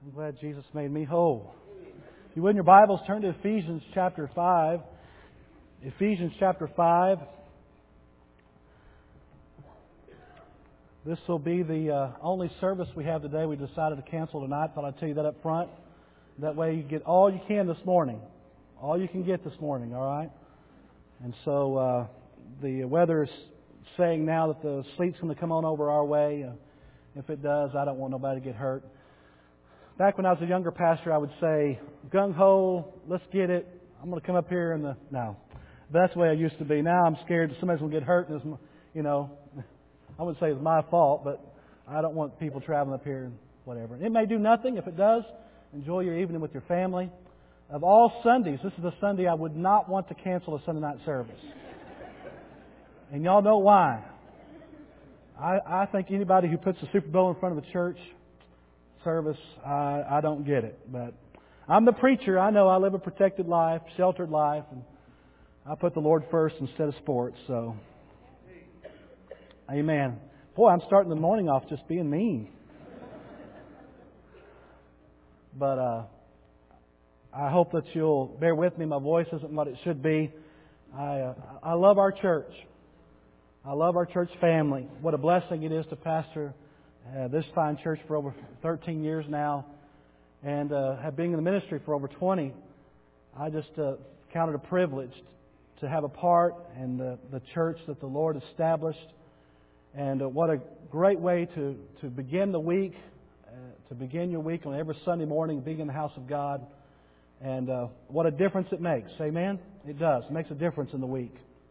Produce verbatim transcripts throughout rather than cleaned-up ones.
I'm glad Jesus made me whole. If you would in your Bibles, turn to Ephesians chapter five. Ephesians chapter five. This will be the uh, only service we have today. We decided to cancel tonight. Thought I'd tell you that up front. That way you get all you can this morning. All you can get this morning, all right? And so uh, the weather is saying now that the sleet's going to come on over our way. Uh, if it does, I don't want nobody to get hurt. Back when I was a younger pastor, I would say, gung-ho, let's get it. I'm going to come up here in the... No. But that's the way I used to be. Now I'm scared that somebody's going to get hurt. And it's, you know, I wouldn't say it's my fault, but I don't want people traveling up here and whatever. It may do nothing. If it does, enjoy your evening with your family. Of all Sundays, this is a Sunday I would not want to cancel a Sunday night service. And y'all know why. I, I think anybody who puts the Super Bowl in front of the church service, I, I don't get it. But I'm the preacher. I know I live a protected life, sheltered life, and I put the Lord first instead of sports. So, amen. Boy, I'm starting the morning off just being mean. But uh, I hope that you'll bear with me. My voice isn't what it should be. I uh, I love our church. I love our church family. What a blessing it is to pastor uh, this fine church for over thirteen years now, and uh, have been in the ministry for over twenty. I just uh, count it a privilege to have a part in the, the church that the Lord established, and uh, what a great way to to begin the week, uh, to begin your week on every Sunday morning, being in the house of God, and uh, what a difference it makes. Amen? It does. It makes a difference in the week.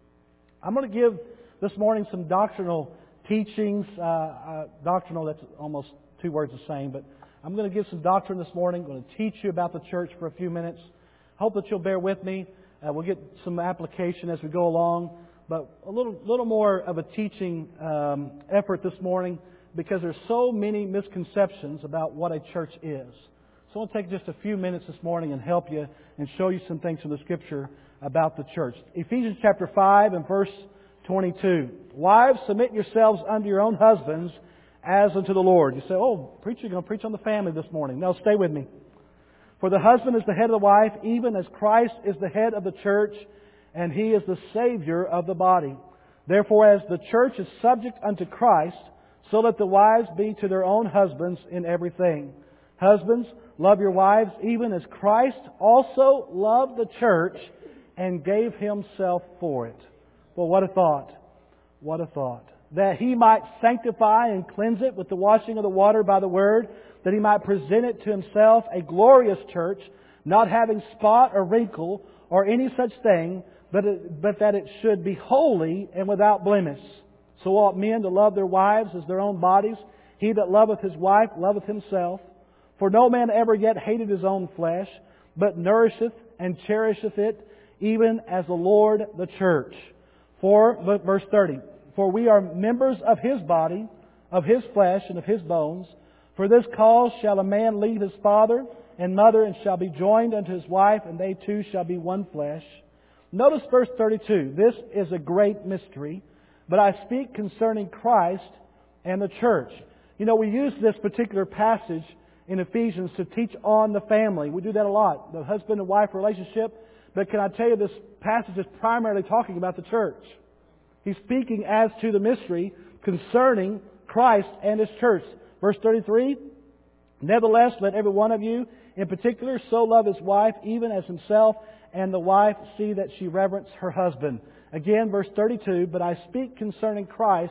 I'm going to give this morning some doctrinal teachings. Uh, uh, doctrinal, that's almost two words the same, but I'm going to give some doctrine this morning. I'm going to teach you about the church for a few minutes. Hope that you'll bear with me. Uh, we'll get some application as we go along, but a little, little more of a teaching um, effort this morning because there's so many misconceptions about what a church is. So I'll take just a few minutes this morning and help you and show you some things from the Scripture about the church. Ephesians chapter five and verse twenty-two. Wives, submit yourselves unto your own husbands as unto the Lord. You say, oh, preacher, you're going to preach on the family this morning. No, stay with me. For the husband is the head of the wife, even as Christ is the head of the church, and He is the Savior of the body. Therefore, as the church is subject unto Christ, so let the wives be to their own husbands in everything. Husbands, love your wives, even as Christ also loved the church and gave Himself for it. Well, what a thought. What a thought. That He might sanctify and cleanse it with the washing of the water by the Word, that He might present it to Himself a glorious church, not having spot or wrinkle or any such thing, but, it, but that it should be holy and without blemish. So ought men to love their wives as their own bodies. He that loveth his wife loveth himself. For no man ever yet hated his own flesh, but nourisheth and cherisheth it, even as the Lord the church. For, verse thirty, for we are members of His body, of His flesh, and of His bones. For this cause shall a man leave his father and mother, and shall be joined unto his wife, and they two shall be one flesh. Notice verse thirty-two. This is a great mystery, but I speak concerning Christ and the church. You know, we use this particular passage in Ephesians to teach on the family. We do that a lot, the husband and wife relationship. But can I tell you, this passage is primarily talking about the church. He's speaking as to the mystery concerning Christ and His church. Verse thirty-three, nevertheless, let every one of you in particular so love his wife even as himself, and the wife see that she reverence her husband. Again, verse thirty-two, but I speak concerning Christ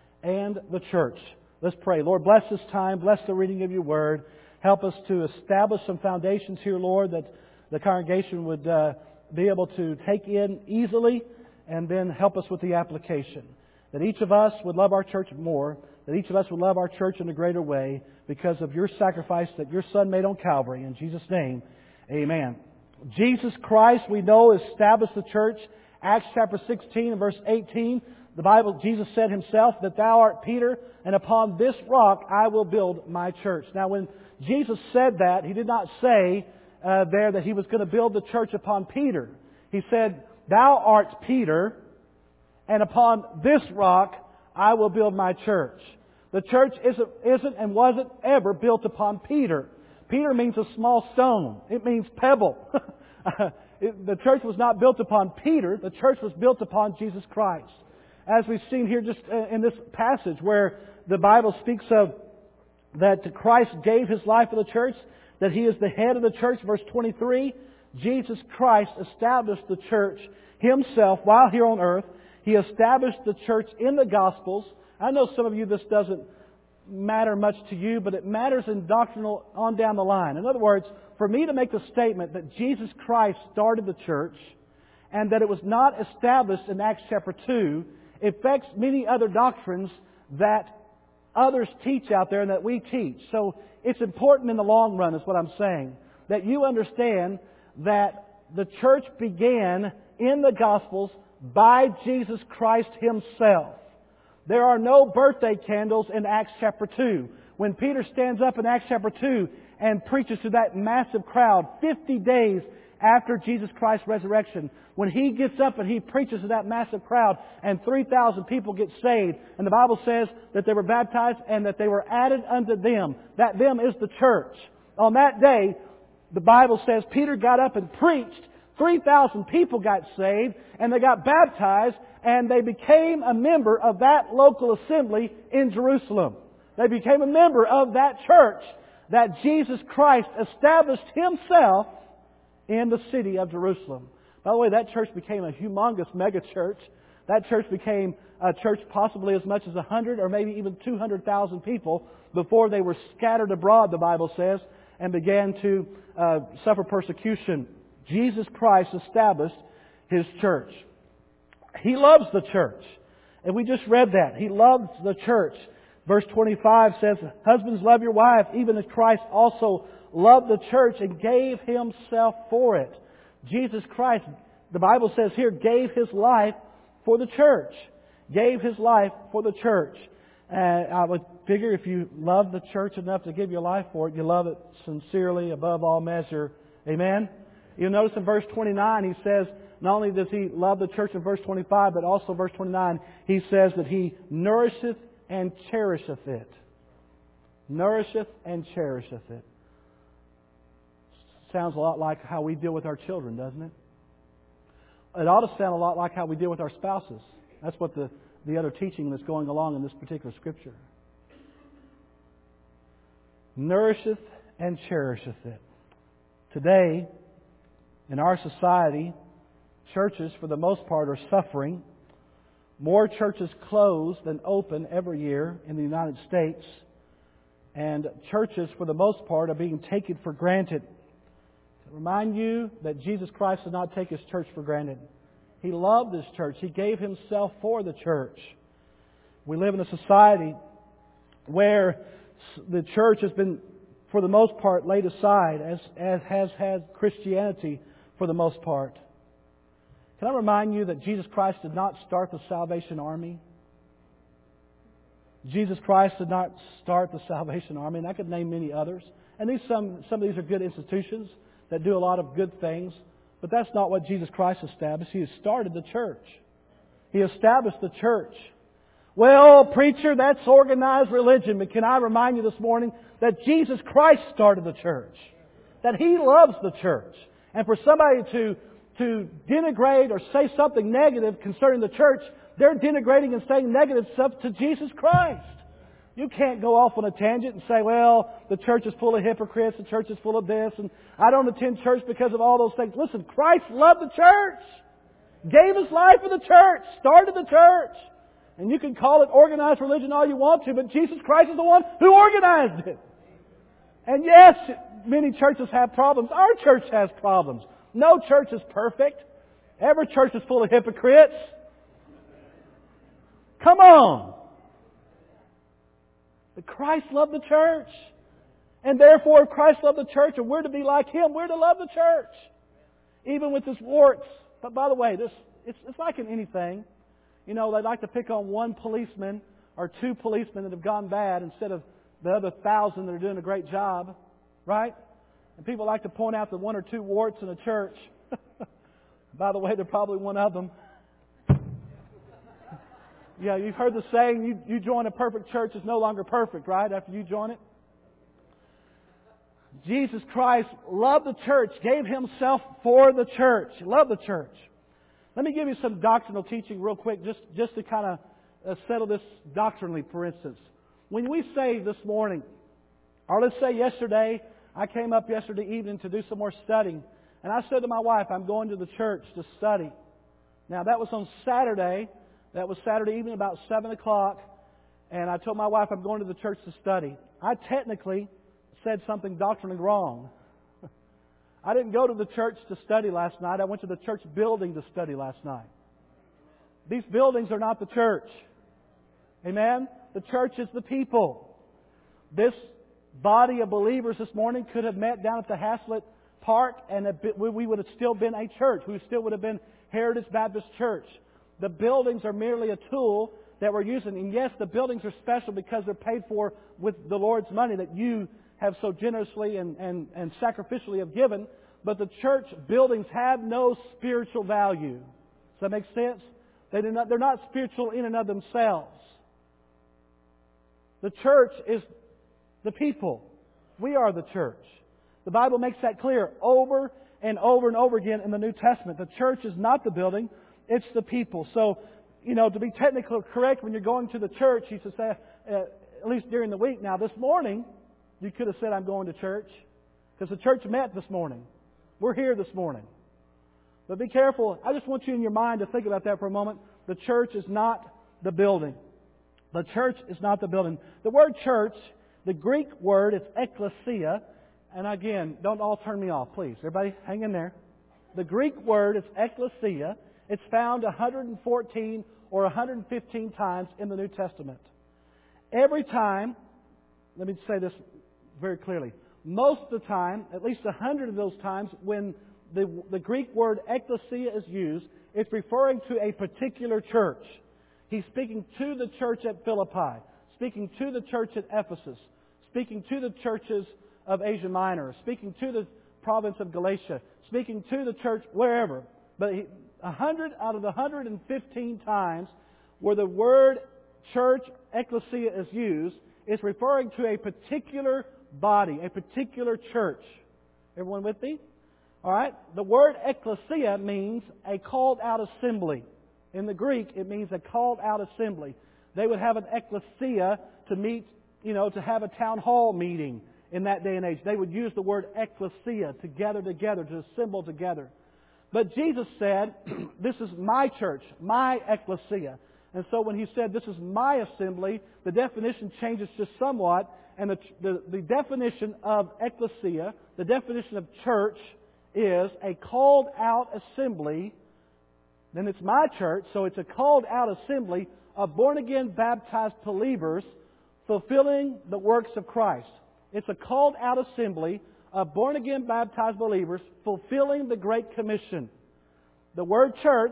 and the church. Let's pray. Lord, bless this time. Bless the reading of Your Word. Help us to establish some foundations here, Lord, that the congregation would uh, be able to take in easily, and then help us with the application. That each of us would love our church more, that each of us would love our church in a greater way because of Your sacrifice that Your Son made on Calvary. In Jesus' name, amen. Jesus Christ, we know, established the church. Acts chapter sixteen and verse eighteen, the Bible, Jesus said Himself that Thou art Peter, and upon this rock I will build my church. Now when Jesus said that, He did not say uh, there that He was going to build the church upon Peter. He said, Thou art Peter, and upon this rock I will build my church. The church isn't, isn't and wasn't ever built upon Peter. Peter means a small stone. It means pebble. it, the church was not built upon Peter. The church was built upon Jesus Christ. As we've seen here just in this passage where the Bible speaks of that Christ gave His life for the church, that He is the head of the church, verse twenty-three, Jesus Christ established the church Himself while here on earth. He established the church in the Gospels. I know some of you this doesn't matter much to you, but it matters in doctrinal on down the line. In other words, for me to make the statement that Jesus Christ started the church and that it was not established in Acts chapter two affects many other doctrines that others teach out there and that we teach. So it's important in the long run, is what I'm saying, that you understand that the church began in the Gospels by Jesus Christ Himself. There are no birthday candles in Acts chapter two. When Peter stands up in Acts chapter two and preaches to that massive crowd fifty days after Jesus Christ's resurrection, when He gets up and He preaches to that massive crowd and three thousand people get saved, and the Bible says that they were baptized and that they were added unto them. That them is the church. On that day, the Bible says Peter got up and preached. three thousand people got saved and they got baptized and they became a member of that local assembly in Jerusalem. They became a member of that church that Jesus Christ established Himself in the city of Jerusalem. By the way, that church became a humongous mega church. That church became a church possibly as much as one hundred or maybe even two hundred thousand people before they were scattered abroad, the Bible says, and began to uh, suffer persecution. Jesus Christ established His church. He loves the church. And we just read that. He loves the church. Verse twenty-five says, "Husbands, love your wife, even as Christ also loved the church and gave Himself for it." Jesus Christ, the Bible says here, gave His life for the church. Gave His life for the church. And I would figure if you love the church enough to give your life for it, you love it sincerely, above all measure. Amen? You'll notice in verse twenty-nine, He says, not only does He love the church in verse twenty-five, but also verse twenty-nine, He says that He nourisheth and cherisheth it. Nourisheth and cherisheth it. Sounds a lot like how we deal with our children, doesn't it? It ought to sound a lot like how we deal with our spouses. That's what the, the other teaching that's going along in this particular Scripture. Nourisheth and cherisheth it. Today, in our society, churches, for the most part, are suffering. More churches close than open every year in the United States. And churches, for the most part, are being taken for granted. To remind you that Jesus Christ did not take His church for granted. He loved His church. He gave Himself for the church. We live in a society where the church has been, for the most part, laid aside, as, as has had Christianity for the most part. Can I remind you that Jesus Christ did not start the Salvation Army? Jesus Christ did not start the Salvation Army, and I could name many others. And these some some of these are good institutions that do a lot of good things, but that's not what Jesus Christ established. He started the church. He established the church. Well, preacher, that's organized religion. But can I remind you this morning that Jesus Christ started the church? That He loves the church. And for somebody to to denigrate or say something negative concerning the church, they're denigrating and saying negative stuff to Jesus Christ. You can't go off on a tangent and say, well, the church is full of hypocrites, the church is full of this, and I don't attend church because of all those things. Listen, Christ loved the church, gave His life for the church, started the church. And you can call it organized religion all you want to, but Jesus Christ is the one who organized it. And yes, many churches have problems. Our church has problems. No church is perfect. Every church is full of hypocrites. Come on. But Christ loved the church. And therefore, if Christ loved the church and we're to be like Him, we're to love the church. Even with His warts. But by the way, this it's, it's like in anything. You know, they like to pick on one policeman or two policemen that have gone bad instead of the other thousand that are doing a great job. Right? And people like to point out the one or two warts in a church. By the way, they're probably one of them. Yeah, you've heard the saying, you, you join a perfect church, it's no longer perfect, right? After you join it. Jesus Christ loved the church, gave Himself for the church. He loved the church. Let me give you some doctrinal teaching real quick, just, just to kind of uh, settle this doctrinally, for instance. When we say this morning, or let's say yesterday, I came up yesterday evening to do some more studying, and I said to my wife, I'm going to the church to study. Now, that was on Saturday. That was Saturday evening about seven o'clock, and I told my wife I'm going to the church to study. I technically said something doctrinally wrong. I didn't go to the church to study last night. I went to the church building to study last night. These buildings are not the church. Amen? The church is the people. This body of believers this morning could have met down at the Haslett Park, and we would have still been a church. We still would have been Heritage Baptist Church. The buildings are merely a tool that we're using. And yes, the buildings are special because they're paid for with the Lord's money that you have so generously and, and, and sacrificially have given. But the church buildings have no spiritual value. Does that make sense? They do not, they're not spiritual in and of themselves. The church is the people. We are the church. The Bible makes that clear over and over and over again in the New Testament. The church is not the building, it's the people. So, you know, to be technically correct, when you're going to the church, you should say, uh, at least during the week. Now, this morning, you could have said, I'm going to church, because the church met this morning. We're here this morning. But be careful. I just want you in your mind to think about that for a moment. The church is not the building. The church is not the building. The word church, the Greek word is ekklesia. And again, don't all turn me off, please. Everybody, hang in there. The Greek word is ekklesia. It's found one hundred fourteen or one hundred fifteen times in the New Testament. Every time, let me say this very clearly, most of the time, at least one hundred of those times, when the, the Greek word ekklesia is used, it's referring to a particular church. He's speaking to the church at Philippi, speaking to the church at Ephesus, speaking to the churches of Asia Minor, speaking to the province of Galatia, speaking to the church wherever. But he, one hundred out of the one hundred fifteen times where the word church, ekklesia, is used, is referring to a particular body, a particular church. Everyone with me? All right? The word ekklesia means a called out assembly. In the Greek, it means a called out assembly. They would have an ekklesia to meet, you know, to have a town hall meeting in that day and age. They would use the word ekklesia, to gather together, to assemble together. But Jesus said, this is my church, my ekklesia. And so when He said, this is my assembly, the definition changes just somewhat. And the, the, the definition of ekklesia, the definition of church, is a called out assembly. Then it's my church, so it's a called out assembly of born again baptized believers fulfilling the works of Christ. It's a called out assembly of born again baptized believers fulfilling the Great Commission. The word church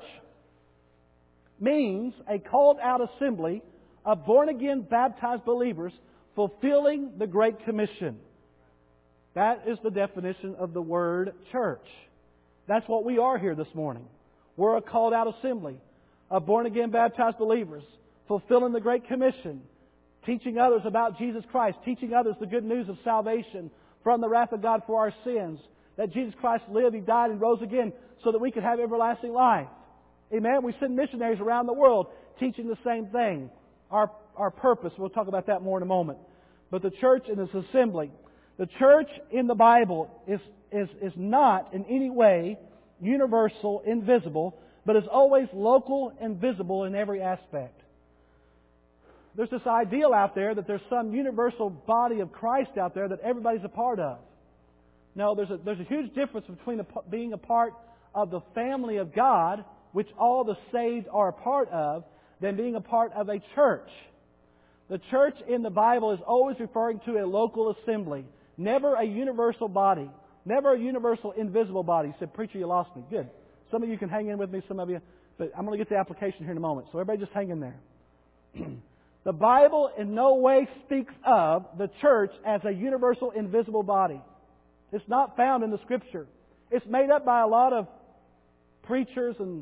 means a called out assembly of born again baptized believers fulfilling the Great Commission. That is the definition of the word church. That's what we are here this morning. We're a called out assembly of born again baptized believers fulfilling the Great Commission, teaching others about Jesus Christ, teaching others the good news of salvation from the wrath of God for our sins, that Jesus Christ lived, He died, and rose again so that we could have everlasting life. Amen? We send missionaries around the world teaching the same thing. Our, our purpose, we'll talk about that more in a moment. But the church in this assembly, the church in the Bible is, is, is not in any way universal, invisible, but is always local and visible in every aspect. There's this ideal out there that there's some universal body of Christ out there that everybody's a part of. No, there's a, there's a huge difference between a, being a part of the family of God, which all the saved are a part of, than being a part of a church. The church in the Bible is always referring to a local assembly, never a universal body, never a universal invisible body. You said, preacher, you lost me. Good. Some of you can hang in with me, some of you, but I'm going to get the application here in a moment. So everybody just hang in there. The Bible in no way speaks of the church as a universal invisible body. It's not found in the Scripture. It's made up by a lot of preachers and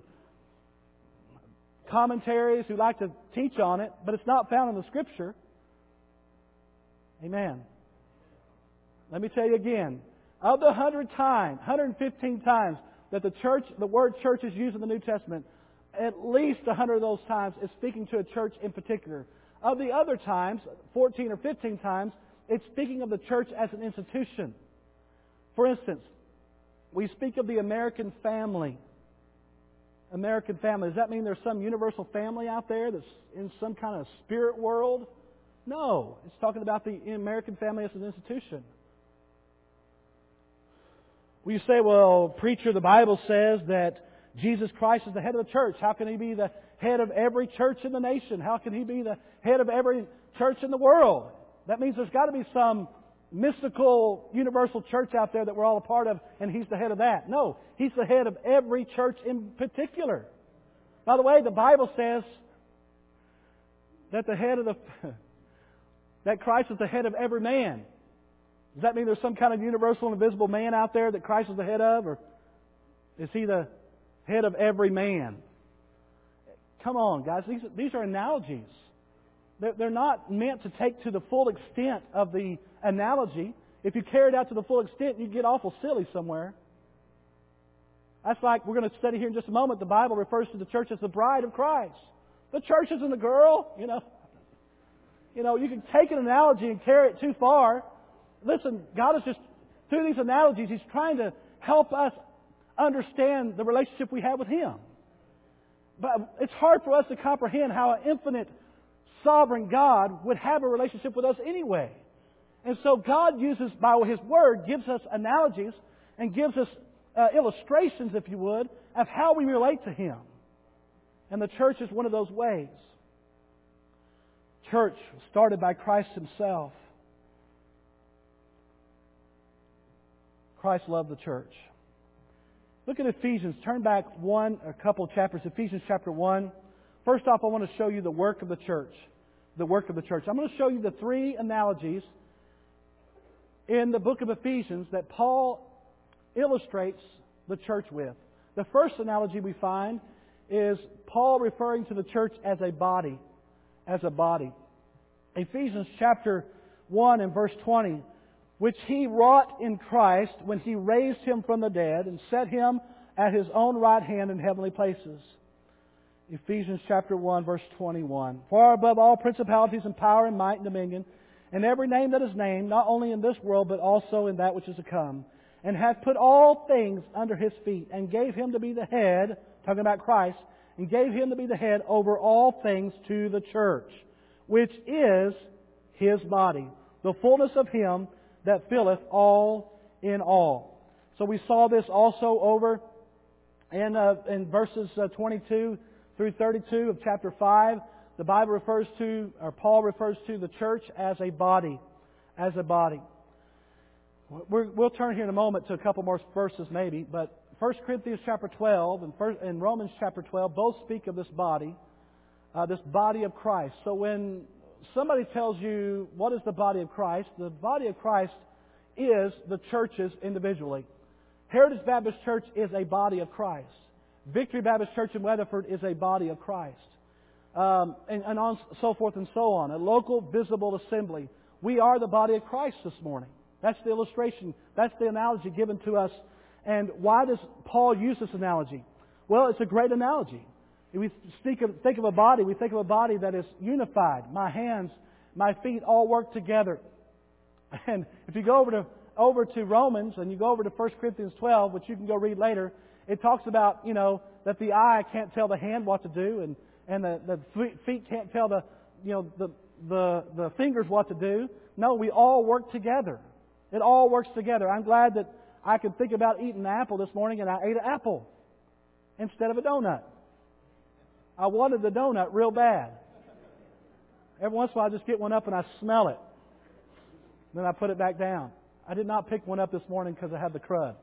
commentaries who like to teach on it, but it's not found in the Scripture. Amen. Let me tell you again. Of the hundred times, one hundred fifteen times that the church, the word church is used in the New Testament, at least a hundred of those times is speaking to a church in particular. Of the other times, fourteen or fifteen times, it's speaking of the church as an institution. For instance, we speak of the American family. American family. Does that mean there's some universal family out there that's in some kind of spirit world? No. It's talking about the American family as an institution. Well, you say, well, preacher, the Bible says that Jesus Christ is the head of the church. How can He be the head of every church in the nation? How can He be the head of every church in the world? That means there's got to be some mystical, universal church out there that we're all a part of, and He's the head of that. No, He's the head of every church in particular. By the way, the Bible says that the head of the that Christ is the head of every man. Does that mean there's some kind of universal and invisible man out there that Christ is the head of, or is He the head of every man? Come on, guys. These these are analogies. They're, they're not meant to take to the full extent of the analogy. If you carry it out to the full extent, you get awful silly somewhere. That's like, we're going to study here in just a moment, the Bible refers to the church as the bride of Christ. The church isn't the girl, you know. You know, you can take an analogy and carry it too far. Listen, God is just, through these analogies, He's trying to help us understand the relationship we have with Him. But it's hard for us to comprehend how an infinite, sovereign God would have a relationship with us anyway. And so God uses, by His Word, gives us analogies and gives us uh, illustrations, if you would, of how we relate to Him. And the church is one of those ways. Church started by Christ Himself. Christ loved the church. Look at Ephesians. Turn back one, a couple of chapters. Ephesians chapter one. First off, I want to show you the work of the church. The work of the church. I'm going to show you the three analogies in the book of Ephesians that Paul illustrates the church with. The first analogy we find is Paul referring to the church as a body. As a body. Ephesians chapter one and verse twenty. Which He wrought in Christ when He raised Him from the dead and set Him at His own right hand in heavenly places. Ephesians chapter one, verse twenty-one. Far above all principalities and power and might and dominion, and every name that is named, not only in this world, but also in that which is to come, and hath put all things under His feet, and gave Him to be the head, talking about Christ, and gave Him to be the head over all things to the church, which is His body, the fullness of Him that filleth all in all. So we saw this also over in, uh, in verses uh, twenty-two through thirty-two of chapter five. The Bible refers to, or Paul refers to the church as a body. As a body. We're, we'll turn here in a moment to a couple more verses maybe, but First Corinthians chapter twelve and, first, and Romans chapter twelve both speak of this body, uh, this body of Christ. So when somebody tells you, what is the body of Christ? The body of Christ is the churches individually. Heritage Baptist Church is a body of Christ. Victory Baptist Church in Weatherford is a body of Christ. Um, and, and on so forth and so on. A local visible assembly. We are the body of Christ this morning. That's the illustration. That's the analogy given to us. And why does Paul use this analogy? Well, it's a great analogy. If we think of, think of a body, we think of a body that is unified. My hands, my feet all work together. And if you go over to over to Romans and you go over to First Corinthians twelve, which you can go read later, it talks about, you know, that the eye can't tell the hand what to do, and, and the, the feet can't tell the, you know, the, the, the fingers what to do. No, we all work together. It all works together. I'm glad that I could think about eating an apple this morning, and I ate an apple instead of a donut. I wanted the donut real bad. Every once in a while I just get one up and I smell it. Then I put it back down. I did not pick one up this morning because I had the crud.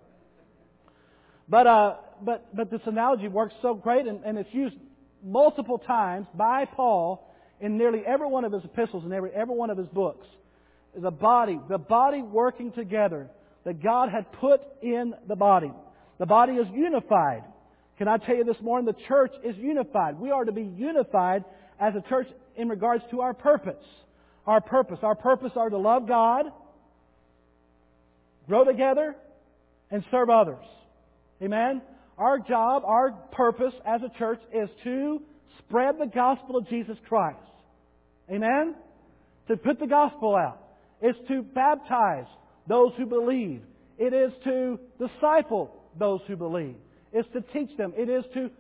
But uh, but but this analogy works so great, and, and it's used multiple times by Paul in nearly every one of his epistles and every every one of his books. The body, the body working together that God had put in the body. The body is unified. Can I tell you this morning, the church is unified. We are to be unified as a church in regards to our purpose. Our purpose. Our purpose are to love God, grow together, and serve others. Amen? Our job, our purpose as a church is to spread the gospel of Jesus Christ. Amen? To put the gospel out. It's to baptize those who believe. It is to disciple those who believe. It's to teach them. It is to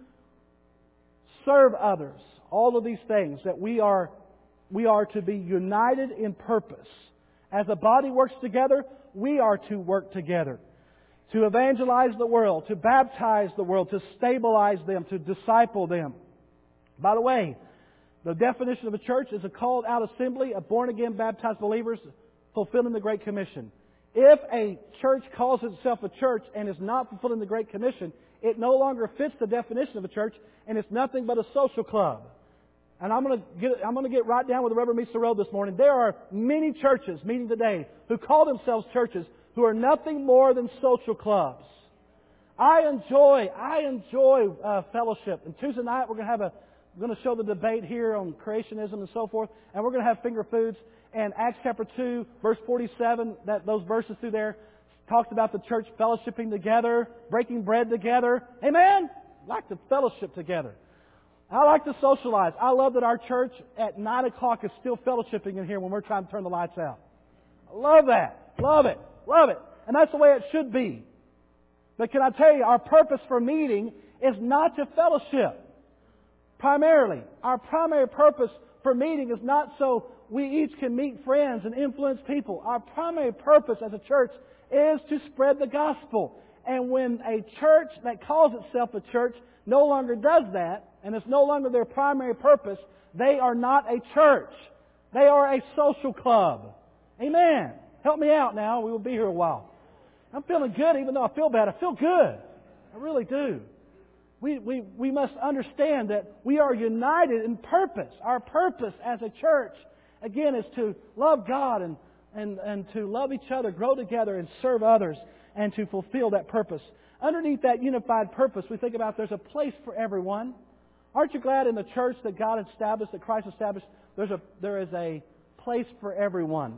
serve others. All of these things that we are, we are to be united in purpose. As the body works together, we are to work together. To evangelize the world, to baptize the world, to stabilize them, to disciple them. By the way, the definition of a church is a called out assembly of born again baptized believers fulfilling the Great Commission. If a church calls itself a church and is not fulfilling the Great Commission, it no longer fits the definition of a church, and it's nothing but a social club. And I'm going to get I'm going to get right down where the rubber meets the road this morning. There are many churches meeting today who call themselves churches who are nothing more than social clubs. I enjoy I enjoy uh, fellowship. And Tuesday night we're going to have a we're going to show the debate here on creationism and so forth, and we're going to have finger foods. And Acts chapter two, verse forty-seven, that those verses through there talks about the church fellowshipping together, breaking bread together. Amen? I like to fellowship together. I like to socialize. I love that our church at nine o'clock is still fellowshipping in here when we're trying to turn the lights out. I love that. Love it. Love it. And that's the way it should be. But can I tell you, our purpose for meeting is not to fellowship. Primarily, our primary purpose for meeting is not so we each can meet friends and influence people. Our primary purpose as a church is to spread the gospel. And when a church that calls itself a church no longer does that, and it's no longer their primary purpose, they are not a church. They are a social club. Amen. Help me out now. We will be here a while. I'm feeling good even though I feel bad. I feel good. I really do. We, we, we must understand that we are united in purpose. Our purpose as a church, again, is to love God and, and, and to love each other, grow together and serve others, and to fulfill that purpose. Underneath that unified purpose, we think about there's a place for everyone. Aren't you glad in the church that God established, that Christ established, there's a, there is a place for everyone?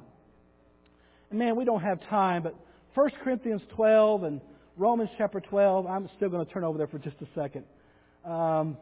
And man, we don't have time, but First Corinthians twelve and Romans chapter twelve, I'm still going to turn over there for just a second. Um,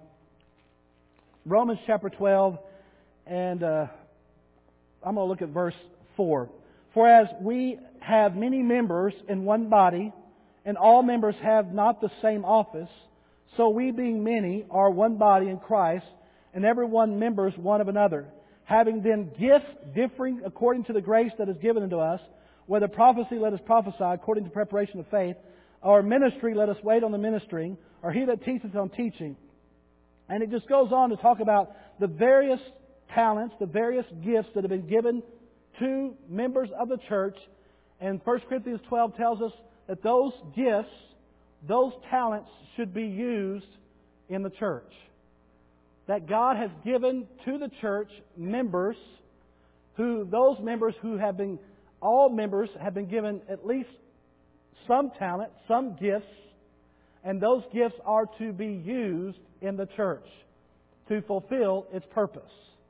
Romans chapter twelve, and uh, I'm going to look at verse four. For as we have many members in one body, and all members have not the same office, so we being many are one body in Christ, and every one members one of another. Having then gifts differing according to the grace that is given unto us, whether prophecy, let us prophesy according to preparation of faith, or ministry, let us wait on the ministering, or he that teacheth on teaching. And it just goes on to talk about the various talents, the various gifts that have been given to members of the church. And First Corinthians twelve tells us that those gifts, those talents should be used in the church. That God has given to the church members who, those members who have been, all members have been given at least some talent, some gifts, and those gifts are to be used in the church to fulfill its purpose.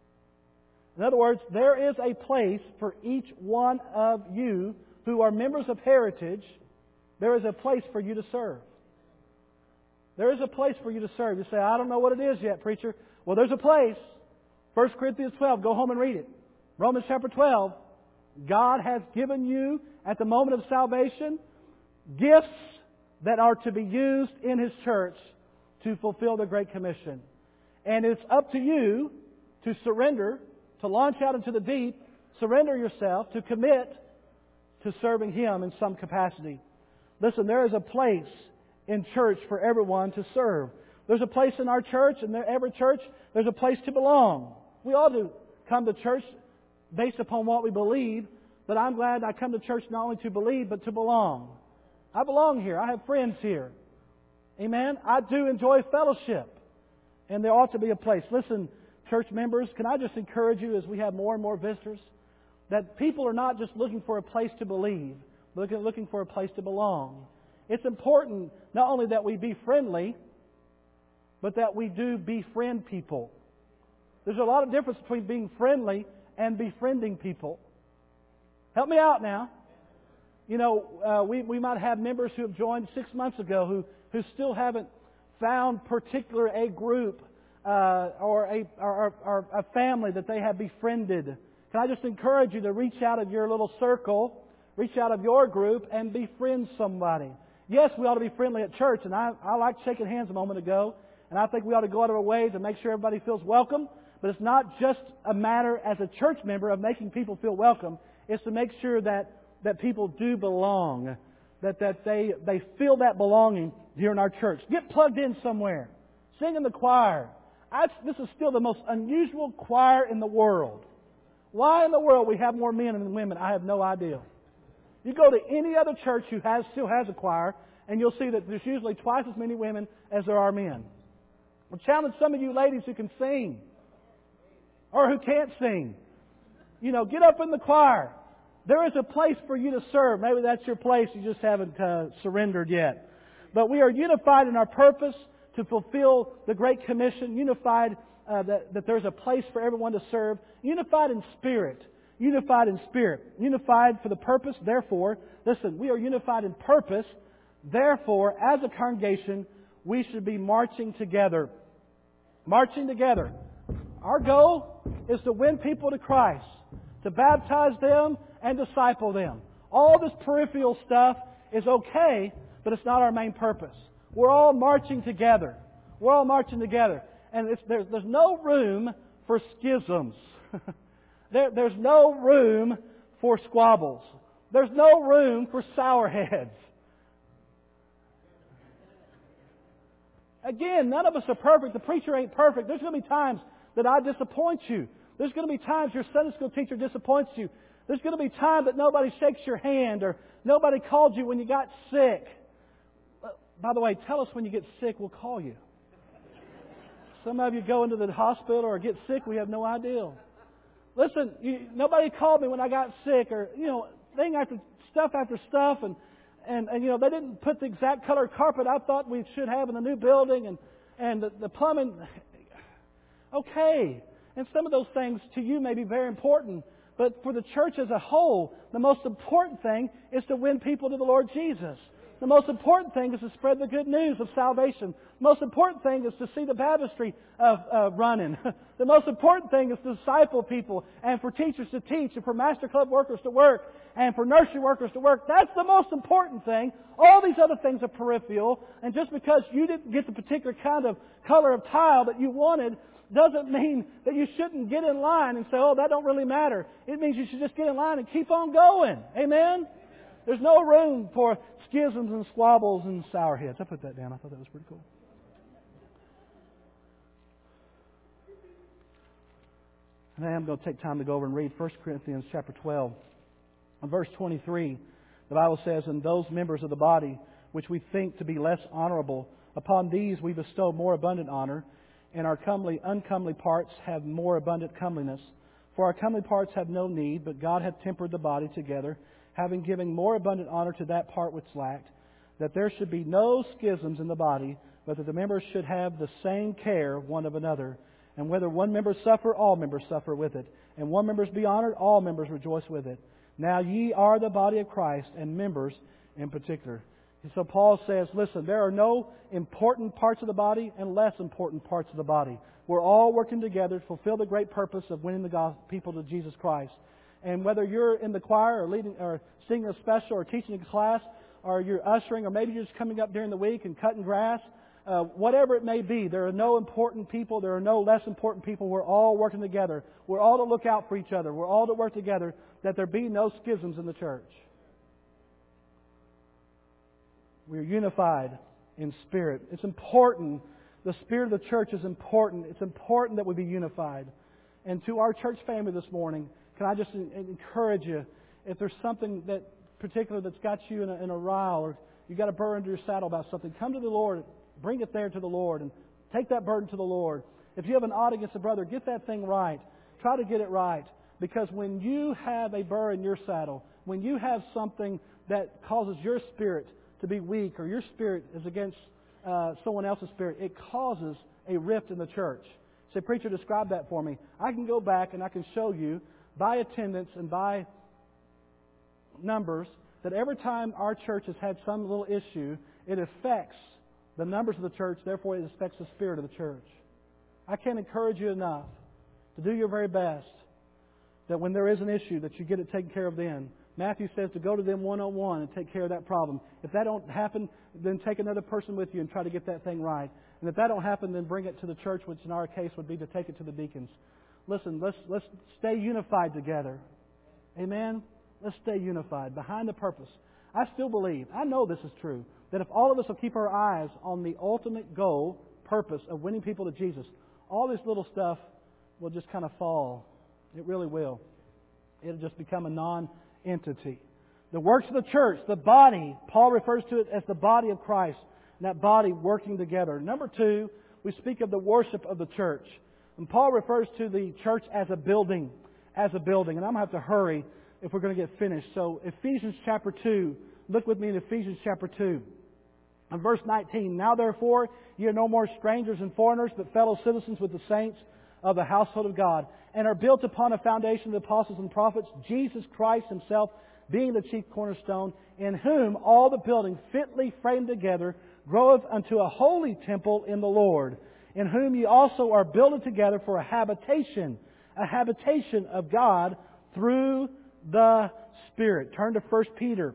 In other words, there is a place for each one of you who are members of Heritage. There is a place for you to serve. There is a place for you to serve. You say, I don't know what it is yet, preacher. Well, there's a place. First Corinthians twelve, go home and read it. Romans chapter twelve, God has given you, at the moment of salvation, gifts that are to be used in His church to fulfill the Great Commission. And it's up to you to surrender, to launch out into the deep, surrender yourself, to commit to serving Him in some capacity. Listen, there is a place in church for everyone to serve. There's a place in our church, and every church, there's a place to belong. We all do come to church based upon what we believe, but I'm glad I come to church not only to believe, but to belong. I belong here. I have friends here. Amen? I do enjoy fellowship. And there ought to be a place. Listen, church members, can I just encourage you as we have more and more visitors, that people are not just looking for a place to believe, but looking for a place to belong. It's important not only that we be friendly, but that we do befriend people. There's a lot of difference between being friendly and befriending people. Help me out now. You know, uh, we, we might have members who have joined six months ago who, who still haven't found particular a group uh, or, a, or, or a family that they have befriended. Can I just encourage you to reach out of your little circle, reach out of your group, and befriend somebody? Yes, we ought to be friendly at church, and I, I liked shaking hands a moment ago, and I think we ought to go out of our way to make sure everybody feels welcome. But it's not just a matter as a church member of making people feel welcome. It's to make sure that, that people do belong, that, that they, they feel that belonging here in our church. Get plugged in somewhere. Sing in the choir. I, this is still the most unusual choir in the world. Why in the world we have more men than women, I have no idea. You go to any other church who has still has a choir, and you'll see that there's usually twice as many women as there are men. I'll challenge some of you ladies who can sing or who can't sing. You know, get up in the choir. There is a place for you to serve. Maybe that's your place. You just haven't uh, surrendered yet. But we are unified in our purpose to fulfill the Great Commission. Unified uh, that, that there's a place for everyone to serve. Unified in spirit. Unified in spirit. Unified for the purpose. Therefore, listen, we are unified in purpose. Therefore, as a congregation, we should be marching together. Marching together. Our goal is to win people to Christ, to baptize them and disciple them. All this peripheral stuff is okay, but it's not our main purpose. We're all marching together. We're all marching together. And it's, there's, there's no room for schisms. there, there's no room for squabbles. There's no room for sour heads. Again, none of us are perfect. The preacher ain't perfect. There's going to be times that I disappoint you. There's going to be times your Sunday school teacher disappoints you. There's going to be time that nobody shakes your hand or nobody called you when you got sick. By the way, tell us when you get sick, we'll call you. Some of you go into the hospital or get sick, we have no idea. Listen, you, nobody called me when I got sick, or, you know, thing after stuff after stuff, and, and, and you know, they didn't put the exact color carpet I thought we should have in the new building, and, and the, the plumbing. Okay. And some of those things to you may be very important. But for the church as a whole, the most important thing is to win people to the Lord Jesus. The most important thing is to spread the good news of salvation. The most important thing is to see the baptistry uh, uh, running. The most important thing is to disciple people, and for teachers to teach, and for master club workers to work, and for nursery workers to work. That's the most important thing. All these other things are peripheral. And just because you didn't get the particular kind of color of tile that you wanted doesn't mean that you shouldn't get in line and say, oh, that don't really matter. It means you should just get in line and keep on going. Amen? There's no room for schisms and squabbles and sour heads. I put that down. I thought that was pretty cool. And I'm going to take time to go over and read First Corinthians chapter twelve. In verse twenty-three, the Bible says, and those members of the body which we think to be less honorable, upon these we bestow more abundant honor, and our comely, uncomely parts have more abundant comeliness. For our comely parts have no need, but God hath tempered the body together, having given more abundant honor to that part which lacked, that there should be no schisms in the body, but that the members should have the same care one of another. And whether one member suffer, all members suffer with it. And one member be honored, all members rejoice with it. Now ye are the body of Christ, and members in particular. And so Paul says, listen, there are no important parts of the body and less important parts of the body. We're all working together to fulfill the great purpose of winning the gospel, people to Jesus Christ. And whether you're in the choir or leading or singing a special or teaching a class, or you're ushering, or maybe you're just coming up during the week and cutting grass, uh, whatever it may be, there are no important people, there are no less important people. We're all working together. We're all to look out for each other. We're all to work together, that there be no schisms in the church. We're unified in spirit. It's important. The spirit of the church is important. It's important that we be unified. And to our church family this morning, can I just encourage you, if there's something that particular that's got you in a, in a rile, or you got a burden under your saddle about something, come to the Lord, bring it there to the Lord, and take that burden to the Lord. If you have an ought against a brother, get that thing right. Try to get it right. Because when you have a burr in your saddle, when you have something that causes your spirit to be weak, or your spirit is against uh, someone else's spirit, it causes a rift in the church. Say, preacher, describe that for me. I can go back and I can show you by attendance and by numbers that every time our church has had some little issue, it affects the numbers of the church, therefore it affects the spirit of the church. I can't encourage you enough to do your very best that when there is an issue that you get it taken care of then. Matthew says to go to them one-on-one and take care of that problem. If that don't happen, then take another person with you and try to get that thing right. And if that don't happen, then bring it to the church, which in our case would be to take it to the deacons. Listen, let's let's stay unified together. Amen? Let's stay unified behind the purpose. I still believe, I know this is true, that if all of us will keep our eyes on the ultimate goal, purpose of winning people to Jesus, all this little stuff will just kind of fall. It really will. It'll just become a non-entity. The works of the church, the body, Paul refers to it as the body of Christ, and that body working together. Number two, we speak of the worship of the church. And Paul refers to the church as a building, as a building. And I'm going to have to hurry if we're going to get finished. So Ephesians chapter two, look with me in Ephesians chapter two. And verse nineteen, now therefore ye are no more strangers and foreigners, but fellow citizens with the saints of the household of God, and are built upon a foundation of the apostles and prophets, Jesus Christ Himself being the chief cornerstone, in whom all the building fitly framed together groweth unto a holy temple in the Lord, in whom ye also are builded together for a habitation, a habitation of God through the Spirit. Turn to First Peter.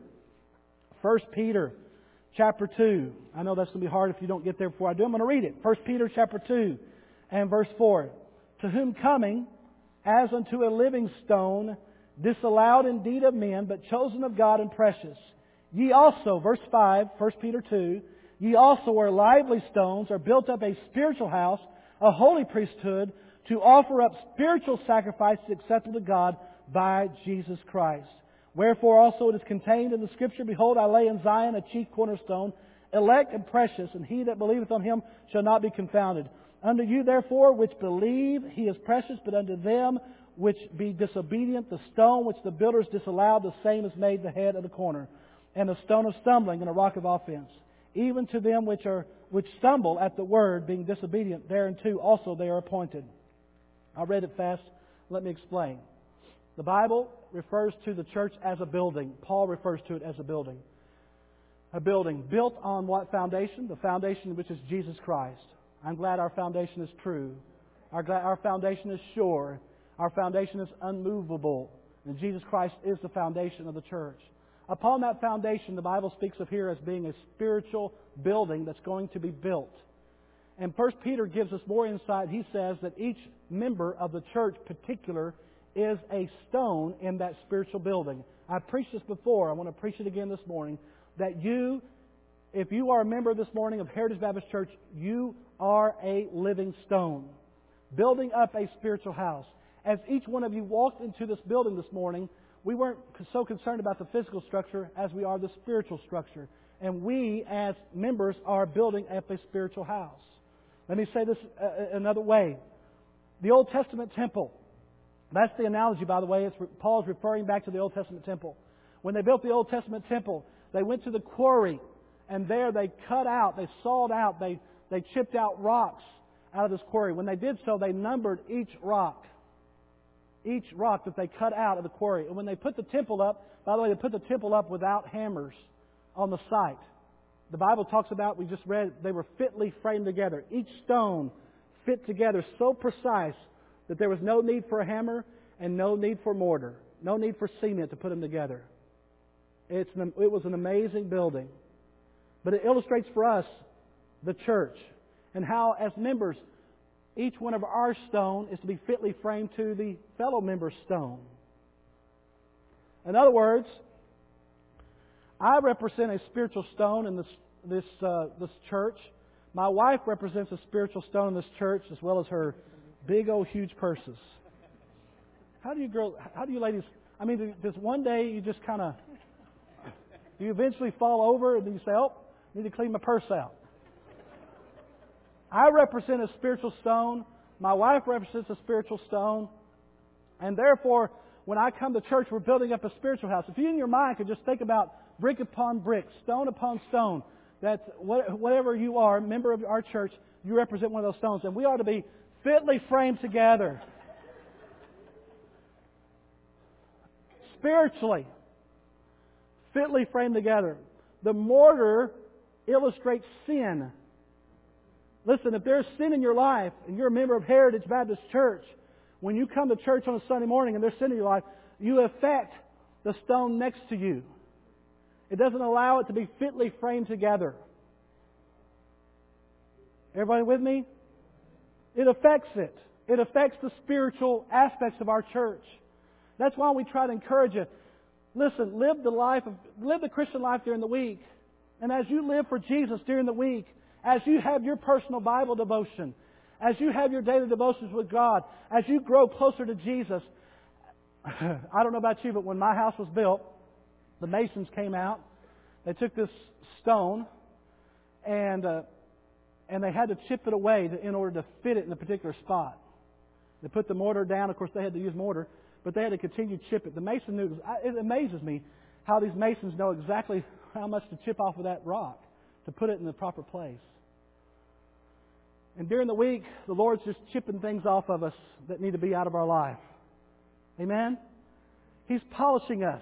First Peter chapter two. I know that's going to be hard if you don't get there before I do. I'm going to read it. First Peter chapter two and verse four. To whom coming, as unto a living stone, disallowed indeed of men, but chosen of God and precious. Ye also, verse five, First Peter two, ye also are lively stones, are built up a spiritual house, a holy priesthood, to offer up spiritual sacrifices acceptable to God by Jesus Christ. Wherefore also it is contained in the Scripture, Behold, I lay in Zion a chief cornerstone, elect and precious, and he that believeth on Him shall not be confounded. Unto you therefore which believe He is precious, but unto them which be disobedient, the stone which the builders disallowed, the same is made the head of the corner, and a stone of stumbling and a rock of offense. Even to them which are which stumble at the word, being disobedient, thereunto also they are appointed. I read it fast. Let me explain. The Bible refers to the church as a building. Paul refers to it as a building. A building built on what foundation? The foundation which is Jesus Christ. I'm glad our foundation is true. Our, our foundation is sure. Our foundation is unmovable. And Jesus Christ is the foundation of the church. Upon that foundation, the Bible speaks of here as being a spiritual building that's going to be built. And First Peter gives us more insight. He says that each member of the church particular is a stone in that spiritual building. I've preached this before. I want to preach it again this morning. That you, if you are a member this morning of Heritage Baptist Church, you are a living stone, building up a spiritual house. As each one of you walked into this building this morning, we weren't so concerned about the physical structure as we are the spiritual structure. And we, as members, are building up a spiritual house. Let me say this another way. The Old Testament temple, that's the analogy, by the way. It's, Paul's referring back to the Old Testament temple. When they built the Old Testament temple, they went to the quarry, and there they cut out, they sawed out, they, they chipped out rocks out of this quarry. When they did so, they numbered each rock. Each rock that they cut out of the quarry. And when they put the temple up, by the way, they put the temple up without hammers on the site. The Bible talks about, we just read, they were fitly framed together. Each stone fit together so precise that there was no need for a hammer and no need for mortar. No need for cement to put them together. It's an, it was an amazing building. But it illustrates for us the church and how, as members, each one of our stone is to be fitly framed to the fellow member's stone. In other words, I represent a spiritual stone in this this uh, this church. My wife represents a spiritual stone in this church, as well as her big old huge purses. How do you girls? How do you ladies? I mean, does one day you just kind of you eventually fall over and then you say, "Oh, I need to clean my purse out." I represent a spiritual stone. My wife represents a spiritual stone, and therefore, when I come to church, we're building up a spiritual house. If you in your mind could just think about brick upon brick, stone upon stone, that whatever you are, member of our church, you represent one of those stones. And we ought to be fitly framed together. Spiritually. Fitly framed together. The mortar illustrates sin. Listen, if there's sin in your life and you're a member of Heritage Baptist Church, when you come to church on a Sunday morning and there's sin in your life, you affect the stone next to you. It doesn't allow it to be fitly framed together. Everybody with me? It affects it. It affects the spiritual aspects of our church. That's why we try to encourage you. Listen, live the life of, live the Christian life during the week. And as you live for Jesus during the week, as you have your personal Bible devotion, as you have your daily devotions with God, as you grow closer to Jesus, I don't know about you, but when my house was built, the masons came out. They took this stone and uh, and they had to chip it away to, in order to fit it in a particular spot. They put the mortar down. Of course, they had to use mortar, but they had to continue to chip it. The mason knew. It amazes me how these masons know exactly how much to chip off of that rock to put it in the proper place. And during the week, the Lord's just chipping things off of us that need to be out of our life. Amen? He's polishing us.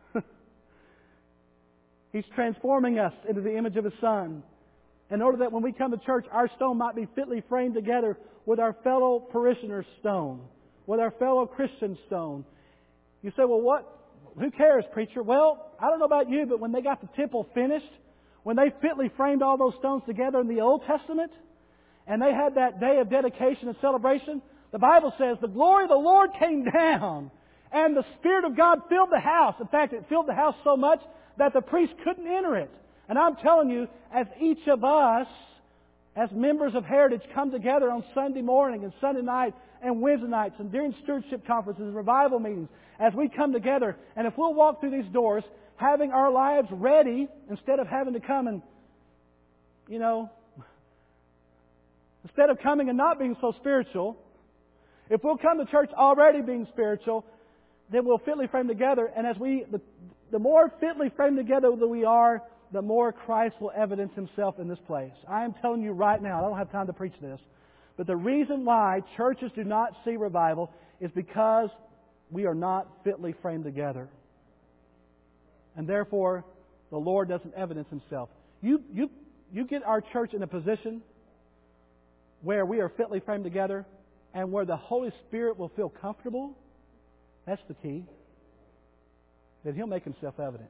He's transforming us into the image of His Son, in order that when we come to church, our stone might be fitly framed together with our fellow parishioners' stone, with our fellow Christian stone. You say, well, what? Who cares, preacher? Well, I don't know about you, but when they got the temple finished, when they fitly framed all those stones together in the Old Testament, and they had that day of dedication and celebration, the Bible says the glory of the Lord came down, and the Spirit of God filled the house. In fact, it filled the house so much that the priest couldn't enter it. And I'm telling you, as each of us, as members of Heritage, come together on Sunday morning and Sunday night and Wednesday nights and during stewardship conferences and revival meetings, as we come together, and if we'll walk through these doors having our lives ready, instead of having to come and, you know, instead of coming and not being so spiritual, if we'll come to church already being spiritual, then we'll fitly frame together. And as we, the, the more fitly framed together that we are, the more Christ will evidence Himself in this place. I am telling you right now, I don't have time to preach this, but the reason why churches do not see revival is because we are not fitly framed together. And therefore, the Lord doesn't evidence Himself. You, you, you get our church in a position where we are fitly framed together and where the Holy Spirit will feel comfortable. That's the key. Then He'll make Himself evident.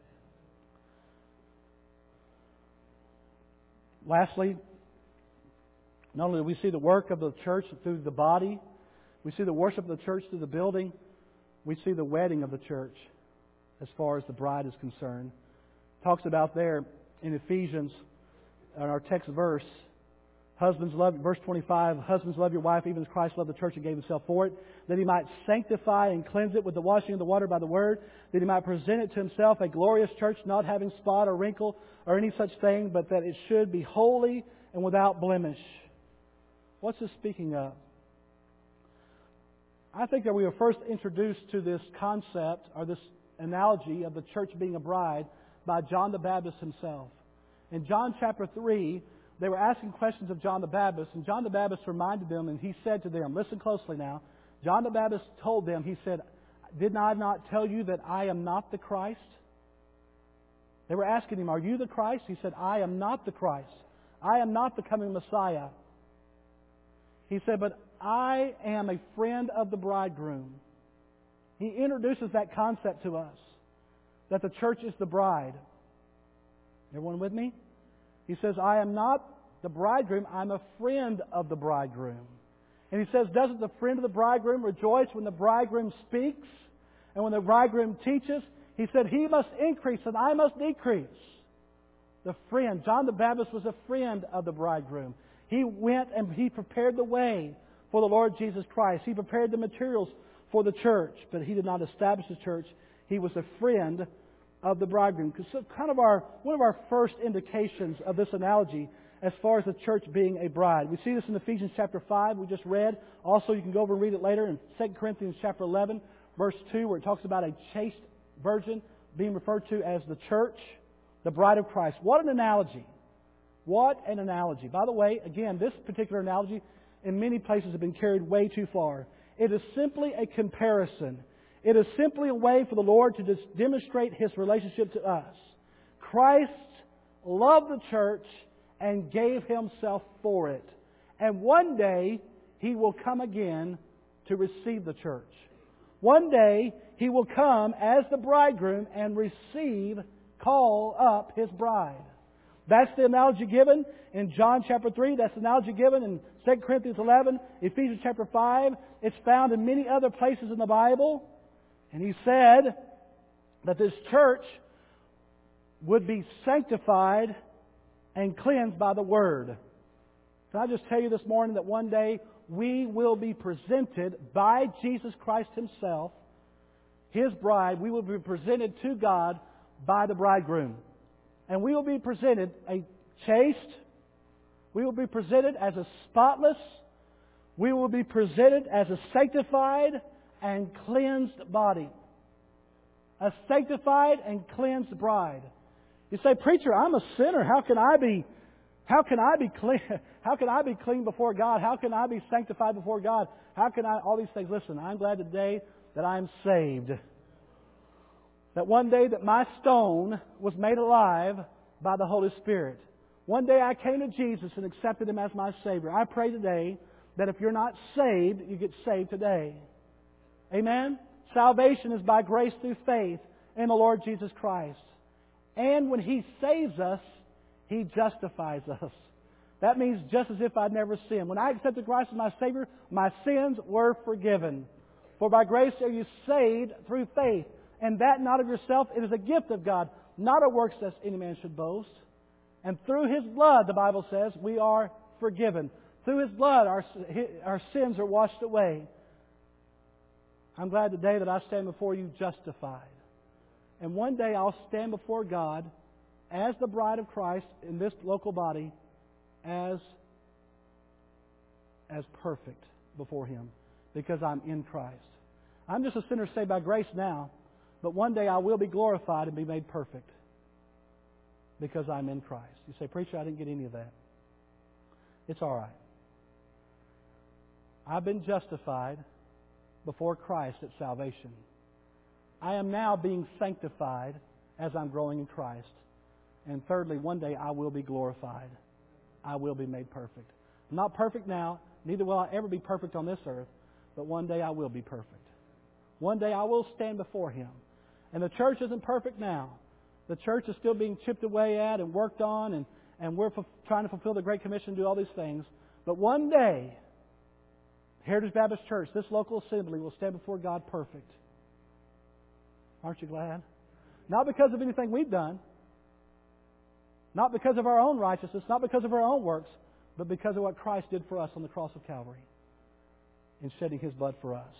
Lastly, not only do we see the work of the church through the body, we see the worship of the church through the building, we see the wedding of the church as far as the bride is concerned. It talks about there in Ephesians, in our text verse, husbands love, verse twenty-five, husbands love your wife even as Christ loved the church and gave Himself for it, that He might sanctify and cleanse it with the washing of the water by the Word, that He might present it to Himself a glorious church, not having spot or wrinkle or any such thing, but that it should be holy and without blemish. What's this speaking of? I think that we were first introduced to this concept or this analogy of the church being a bride by John the Baptist himself. In John chapter three, they were asking questions of John the Baptist, and John the Baptist reminded them, and he said to them, listen closely now, John the Baptist told them, he said, did I not tell you that I am not the Christ? They were asking him, are you the Christ? He said, I am not the Christ. I am not the coming Messiah. He said, but I am a friend of the bridegroom. He introduces that concept to us, that the church is the bride. Everyone with me? He says, I am not the bridegroom, I'm a friend of the bridegroom. And he says, doesn't the friend of the bridegroom rejoice when the bridegroom speaks and when the bridegroom teaches? He said, He must increase and I must decrease. The friend, John the Baptist was a friend of the bridegroom. He went and he prepared the way for the Lord Jesus Christ. He prepared the materials for the church, but he did not establish the church. He was a friend of the bridegroom. So kind of our one of our first indications of this analogy as far as the church being a bride. We see this in Ephesians chapter five, we just read. Also, you can go over and read it later in Second Corinthians chapter eleven, verse two, where it talks about a chaste virgin being referred to as the church, the bride of Christ. What an analogy. What an analogy. By the way, again, this particular analogy in many places has been carried way too far. It is simply a comparison. It is simply a way for the Lord to just demonstrate His relationship to us. Christ loved the church and gave Himself for it. And one day, He will come again to receive the church. One day, He will come as the bridegroom and receive, call up His bride. That's the analogy given in John chapter three. That's the analogy given in Second Corinthians eleven, Ephesians chapter five. It's found in many other places in the Bible. And He said that this church would be sanctified and cleansed by the Word. Can I just tell you this morning that one day we will be presented by Jesus Christ Himself, His bride. We will be presented to God by the bridegroom. And we will be presented a chaste. We will be presented as a spotless. We will be presented as a sanctified and cleansed body. A sanctified and cleansed bride. You say, preacher, I'm a sinner. How can I be how can I be clean? How can I be clean before God? How can I be sanctified before God? How can I all these things? Listen, I'm glad today that I'm saved. That one day that my stone was made alive by the Holy Spirit. One day I came to Jesus and accepted Him as my Savior. I pray today that if you're not saved, you get saved today. Amen? Salvation is by grace through faith in the Lord Jesus Christ. And when He saves us, He justifies us. That means just as if I'd never sinned. When I accepted Christ as my Savior, my sins were forgiven. For by grace are you saved through faith. And that not of yourself, it is a gift of God, not of works lest any man should boast. And through His blood, the Bible says, we are forgiven. Through His blood, our, our sins are washed away. I'm glad today that I stand before you justified. And one day I'll stand before God as the bride of Christ in this local body as, as perfect before Him because I'm in Christ. I'm just a sinner saved by grace now. But one day I will be glorified and be made perfect because I'm in Christ. You say, preacher, I didn't get any of that. It's all right. I've been justified before Christ at salvation. I am now being sanctified as I'm growing in Christ. And thirdly, one day I will be glorified. I will be made perfect. I'm not perfect now. Neither will I ever be perfect on this earth. But one day I will be perfect. One day I will stand before Him. And the church isn't perfect now. The church is still being chipped away at and worked on, and, and we're f- trying to fulfill the Great Commission and do all these things. But one day, Heritage Baptist Church, this local assembly, will stand before God perfect. Aren't you glad? Not because of anything we've done, not because of our own righteousness, not because of our own works, but because of what Christ did for us on the cross of Calvary in shedding His blood for us.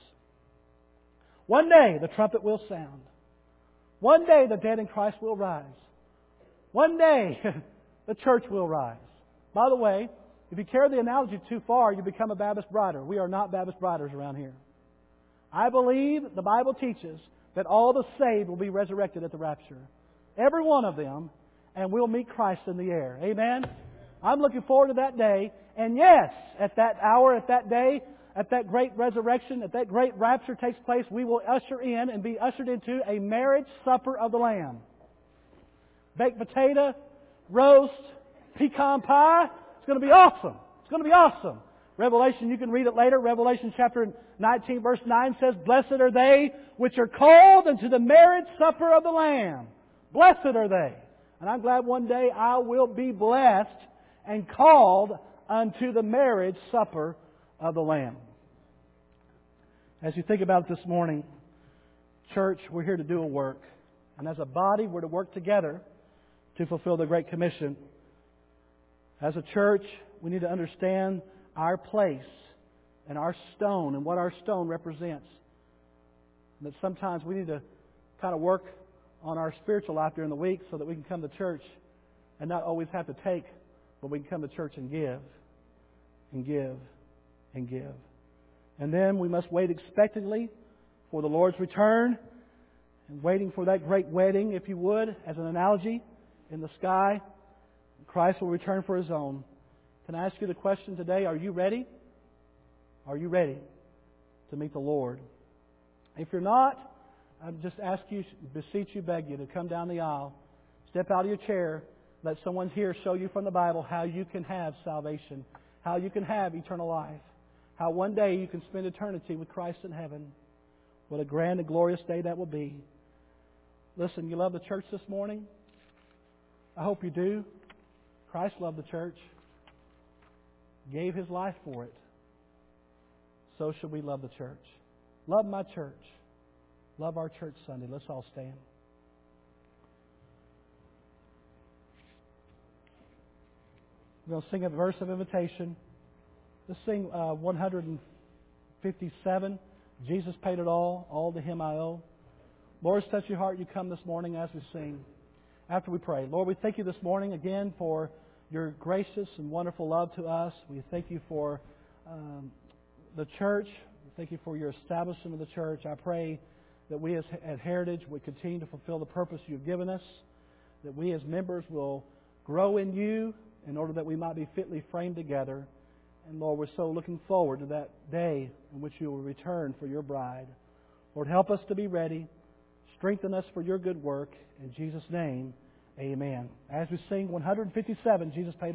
One day the trumpet will sound. One day the dead in Christ will rise. One day the church will rise. By the way, if you carry the analogy too far, you become a Baptist brider. We are not Baptist briders around here. I believe the Bible teaches that all the saved will be resurrected at the rapture. Every one of them, and we'll meet Christ in the air. Amen? I'm looking forward to that day. And yes, at that hour, at that day, at that great resurrection, at that great rapture takes place, we will usher in and be ushered into a marriage supper of the Lamb. Baked potato, roast, pecan pie. It's going to be awesome. It's going to be awesome. Revelation, you can read it later. Revelation chapter nineteen, verse nine says, "Blessed are they which are called unto the marriage supper of the Lamb." Blessed are they. And I'm glad one day I will be blessed and called unto the marriage supper of the Lamb. As you think about it this morning, church, we're here to do a work. And as a body, we're to work together to fulfill the Great Commission. As a church, we need to understand our place and our stone and what our stone represents. And that sometimes we need to kind of work on our spiritual life during the week so that we can come to church and not always have to take, but we can come to church and give and give and give. And then we must wait expectantly for the Lord's return and waiting for that great wedding, if you would, as an analogy, in the sky. Christ will return for His own. Can I ask you the question today? Are you ready? Are you ready to meet the Lord? If you're not, I just ask you, beseech you, beg you to come down the aisle, step out of your chair, let someone here show you from the Bible how you can have salvation, how you can have eternal life, how one day you can spend eternity with Christ in heaven. What a grand and glorious day that will be. Listen, you love the church this morning? I hope you do. Christ loved the church, gave His life for it. So should we love the church. Love my church. Love our church Sunday. Let's all stand. We're going to sing a verse of invitation. Let's sing uh, one hundred fifty-seven. Jesus paid it all. All to Him I owe. Lord, touch your heart. You come this morning as we sing. After we pray. Lord, we thank you this morning again for your gracious and wonderful love to us. We thank you for um, the church. We thank you for your establishment of the church. I pray that we as at Heritage would continue to fulfill the purpose you've given us, that we as members will grow in you in order that we might be fitly framed together. And Lord, we're so looking forward to that day in which you will return for your bride. Lord, help us to be ready. Strengthen us for your good work. In Jesus' name, amen. As we sing one hundred fifty-seven, Jesus paid